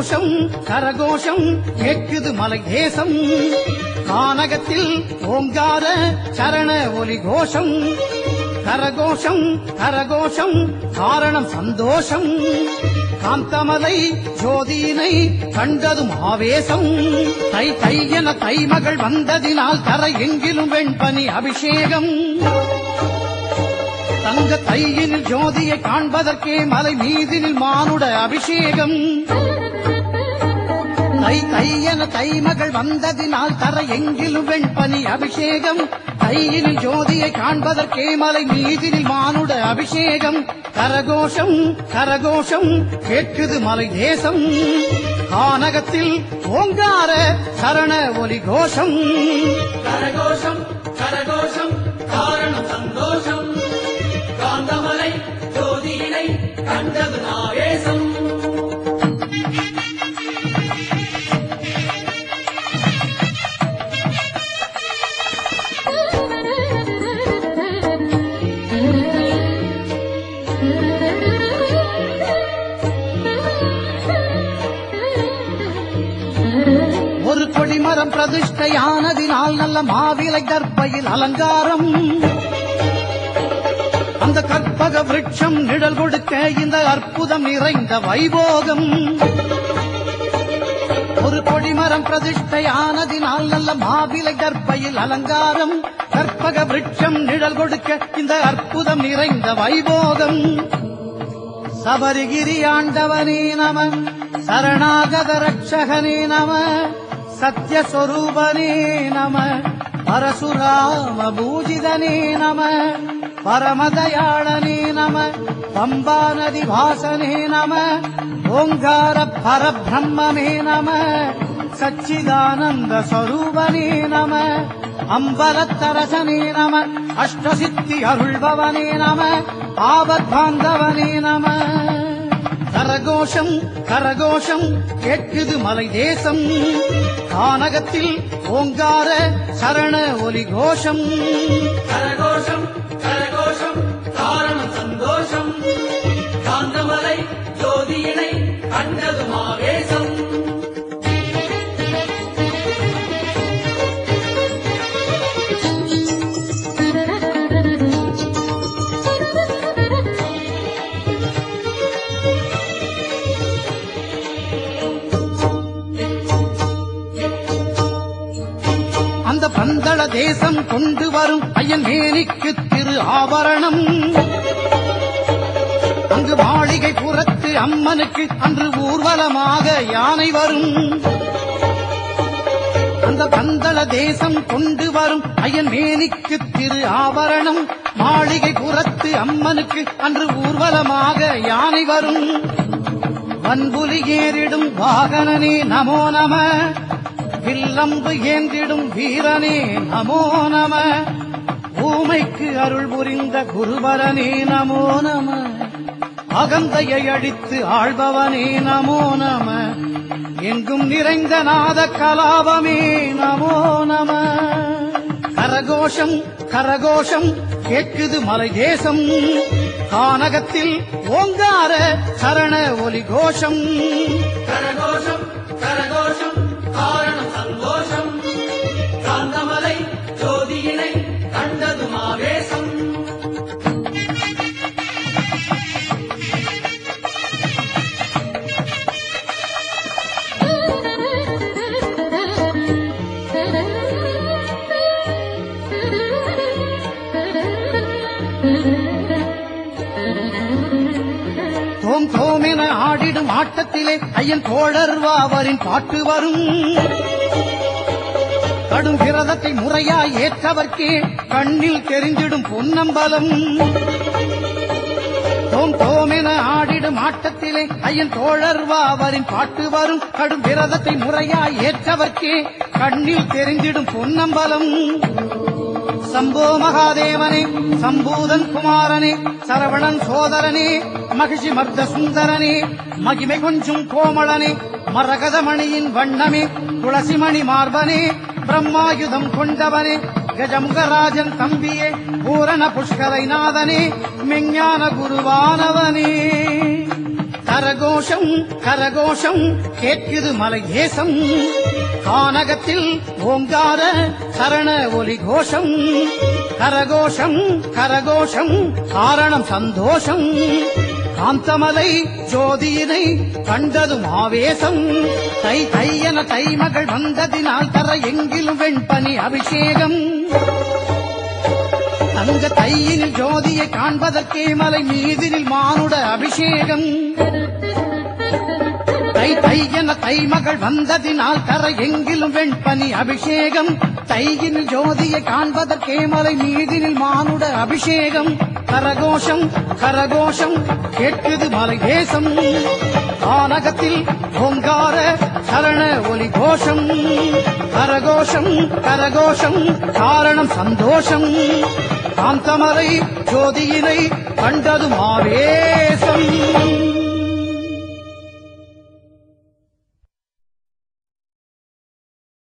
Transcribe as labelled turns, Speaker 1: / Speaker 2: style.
Speaker 1: கரகோஷம் கரகோஷம் கேட்குது மலை தேசம் கானகத்தில் ஓங்கார சரண ஒலி கோஷம் கரகோஷம் கரகோஷம் காரணம் சந்தோஷம் காந்தமலை ஜோதியினை கண்டதும் ஆவேசம் தை தை என தைமகள் வந்ததினால் தர எங்கிலும் வெண்பனி அபிஷேகம் தங்க தையினில் ஜோதியை காண்பதற்கே மலை மீதினில் மானுட அபிஷேகம் தை தை என தைமகள் வந்ததினால் தர எங்கிலும் வெண்பனி அபிஷேகம் தையினில் ஜோதியை காண்பதற்கே மலை மீதினில் மானுட அபிஷேகம் கரகோஷம் கரகோஷம் கேட்குது மலை தேசம் கானகத்தில் ஓங்கார சரண ஒலி கோஷம்
Speaker 2: கரகோஷம் கரகோஷம் காரணம் சந்தோஷம் காந்தமலை ஜோதியினை கண்டது ஆவேசம்
Speaker 1: ஒரு கொடிமரம் பிரதிஷ்டையானதினால் நல்ல மாவிலை கற்பையில் அலங்காரம் அந்த கற்பக விருட்சம் நிழல் கொடுக்க இந்த அற்புதம் நிறைந்த வைபோகம் ஒரு கொடிமரம் பிரதிஷ்டையானதினால் நல்ல மாவிலை கற்பையில் அலங்காரம் கற்பக விருட்சம் நிழல் கொடுக்க இந்த அற்புதம் நிறைந்த வைபோகம் சபரிகிரி ஆண்டவனே நம சரணாகத ரட்சகனே நம சத்யஸ்வரூபனே நம பரசுராம பூஜிதனே நம பரமதயாளனே நம பம்பா நதி வாசனே நம ஓங்கார பரபிரம்மே நம சச்சிதானந்த ஸ்வரூபனே நம அம்பலத்தரசனே நம அஷ்டசித்தி அருள்பவனே நம ஆபத்பாந்தவனே நம கரகோஷம் கரகோஷம் கேட்குது மலை தேசம் கானகத்தில் ஓங்கார சரண ஒலி கோஷம்
Speaker 2: கரகோஷம் கரகோஷம் காரணம் சந்தோஷம் காந்தமலை ஜோதியினை கண்டது ஆவேசம்
Speaker 1: அந்த பந்தள தேசம் கொண்டு வரும் ஐயன் மேனிக்கு திரு ஆபரணம் அங்கு மாளிகை புறத்து அம்மனுக்கு அன்று ஊர்வலமாக யானை வரும் அந்த பந்தள தேசம் கொண்டு வரும் ஐயன் மேனிக்கு திரு ஆபரணம் மாளிகை புறத்து அம்மனுக்கு அன்று ஊர்வலமாக யானை வரும் வன்புலி ஏறிடும் வாகனனே நமோ நம வில்லம்பு ஏந்திடும் வீரனே நமோ நம ஊமைக்கு அருள் புரிந்த குருபரனே நமோ நம அகந்தையை அடித்து ஆள்பவனே நமோ நம எங்கும் நிறைந்த நாத கலாபமே நமோ நம கரகோஷம் கரகோஷம் கேட்குது மலை தேசம் கானகத்தில் ஓங்கார சரண ஒலி கோஷம்
Speaker 2: கரகோஷம் கரகோஷம் காரணம் சந்தோஷம் காந்தமலை ஜோதியினை கண்டது ஆவேசம்
Speaker 1: தோம் தோம் என ஆடிடும் ஆட்டத்திலே ஐயன் தோழர் வாவரின் பாட்டு வரும் கடும் விரதத்தை முறையாய் ஏற்றவர்க்கே கண்ணில் தெரிந்திடும் பொன்னம்பலம் தோம் தோம் என ஆடிடும் ஆட்டத்திலே ஐயன் தோழர் வாவரின் பாட்டு வரும் கடும் விரதத்தை முறையாய் ஏற்றவர்க்கே கண்ணில் தெரிந்திடும் பொன்னம்பலம் சம்போ மகாதேவனே சம்பூதன் குமாரனே சரவணன் சோதரனே மகிஷி மர்த சுந்தரனே மகிமை கொஞ்சும் கோமளனே மரகதமணியின் வண்ணமே துளசிமணி மார்பனே பிரம்மாயுதம் கொண்டவனே கஜமுகராஜன் தம்பியே பூரண புஷ்கரை நாதனே மெஞ்ஞான குருவானவனே கரகோஷம் கரகோஷம் கேட்குது மலை தேசம் கானகத்தில் ஓங்கார சரண ஒலி கோஷம் கரகோஷம் கரகோஷம் காரணம் சந்தோஷம் காந்தமலை ஜோதியினை கண்டதும் ஆவேசம் தை தையன தைமகள் வந்ததினால் தர எங்கிலும் வெண்பனி அபிஷேகம் தங்க தையினில் ஜோதியை காண்பதற்கே மலை மீதினில் மானுட அபிஷேகம் தை தையன தைமகள் வந்ததினால் தர எங்கிலும் வெண்பனி அபிஷேகம் தையினில் ஜோதியை காண்பதற்கே மலை மீதினில் மானுட அபிஷேகம் கரகோஷம் கரகோஷம் கேட்குது மலை தேசம் கானகத்தில் ஓங்கார சரண ஒலி கோஷம் கரகோஷம் கரகோஷம் காரணம் சந்தோஷம் காந்தமலை ஜோதியினை கண்டதும் ஆவேசம்